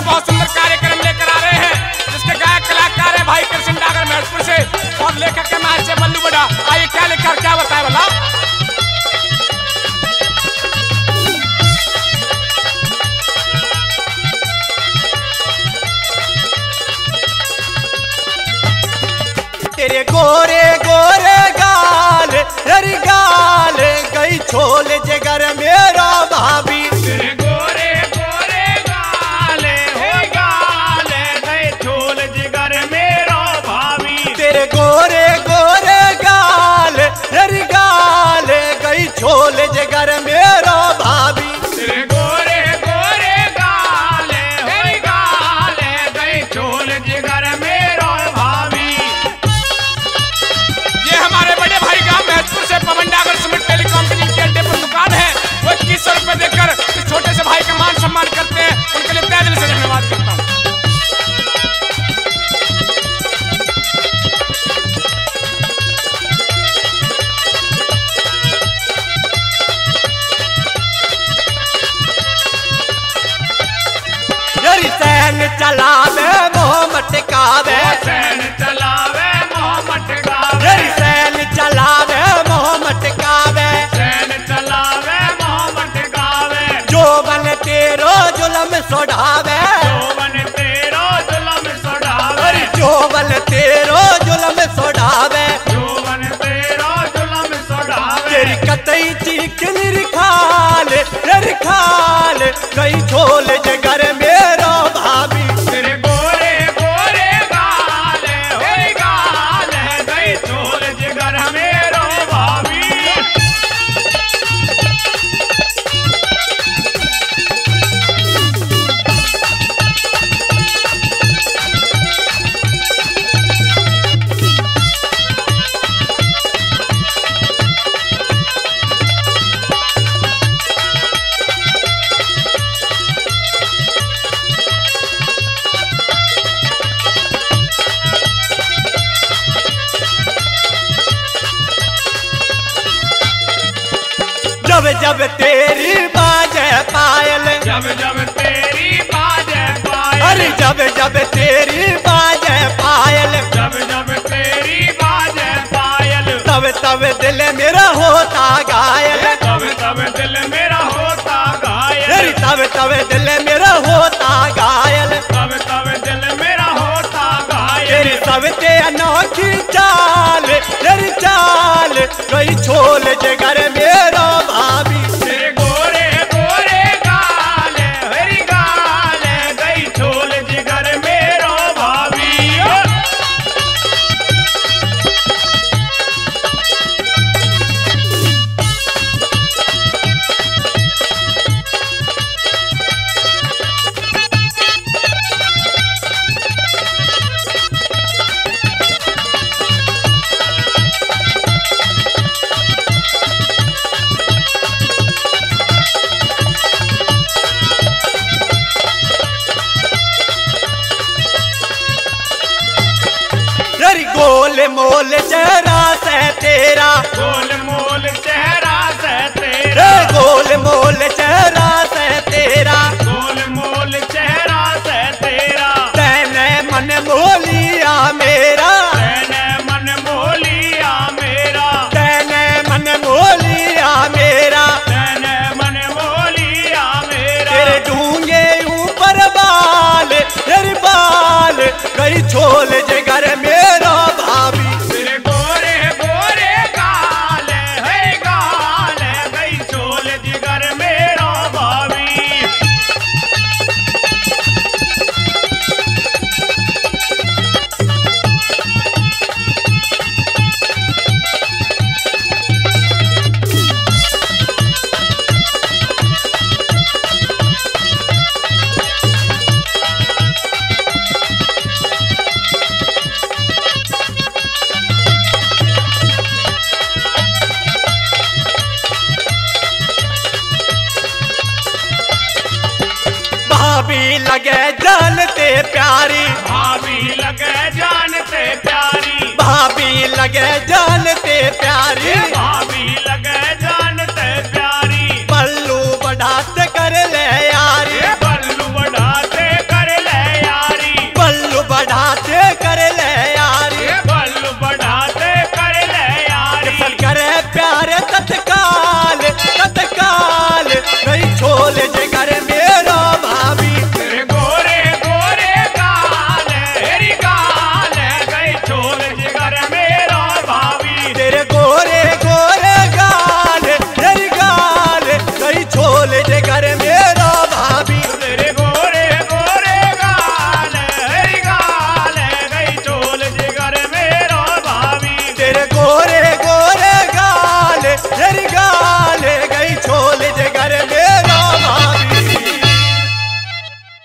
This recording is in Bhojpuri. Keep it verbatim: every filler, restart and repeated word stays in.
बहुत सुंदर कार्यक्रम लेकर आ रहे हैं, जिसके गायक कलाकार है भाई कृष्ण डागर महतपुर से और लेखक के मार से बल्लू बड़ा। आइए क्या लिखकर क्या बताए भला। तेरे गोरे गोरे गाल तेरी गाल गई छोल जिगर मेरा भाभी। तेरे गोरे गोरे गाल हो गाल गई छोल जिगर मेरा भाभी। तेरे गोरे गोरे गाल तेरी गाल गई छोल जिगर मेरा भाभी। तेरे गोरे गोरे गाल हो गाल गई छोल जिगर मेरा भाभी। ये हमारे बड़े भाई गांव महतपुर से पवन डागर सीमेंट टेलीकॉम के अड्डे पर दुकान है। वो इक्कीस सौ रुपए देकर इस छोटे से भाई का मान सम्मान करते हैं, उनके लिए तहे दिल से धन्यवाद करता हूँ। जरी सैन चलावे मोह मटकावे। सैन चलावे मोह मटकावे। जरी सैन चलावे मोह मटकावे। सैन चलावे मोह मटकावे। जोबन तेरो जुलम सोढ़ावे। जोबन तेरो जुलम सोढ़ावे। अरे जोबन तेरो जुलम सोढ़ावे। जोबन तेरो जुलम सोढ़ावे। तेरी कतई चीख निरखाल निरखाल कई छोल जगर मेरो भाभी। तेरे गोरे गोरे गाल हो गाल गई छोल जिगर मेरो भाभी। जब जब तेरी बाजे पायल। जब जब तेरी बाजे पायल। अरे जब जब तेरी बाजे पायल। जब जब तेरी बाजे पायल। तब तब दिल मेरा होता घायल। तब तब दिल मेरा होता घायल। अरे तब तब दिल मेरा होता घायल। तब तब दिल मेरा होता घायल। तेरी सबते अनोखी चाल तेरी चाल गई छोल जगर मेरा भाभी। तेरे गोरे गोरे गाल हरी गाल गई छोल जिगर मेरो भाभी। तेरी गोल मोल चेहरा से तेरा। गोल मोल चेहरा से तेरा। रे गोल मोल चेहरा से तेरा। गोल मोल चेहरा से तेरा। तैने मन मोलिया मेरा। तैने मन मोलिया मेरा। तैने मन मोलिया मेरा। तैने मन मोलिया मेरा। तेरे ढूंगे ऊपर बाल तेरे बाल गई छोल जिगर मेरा भाभी। तेरे गोरे गोरे गाल है गाल गई छोल जिगर मेरा भाभी। भाभी लगे जानते प्यारी। भाभी लगे जानते प्यारी। भाभी लगे जानते प्यारी। भाभी लगे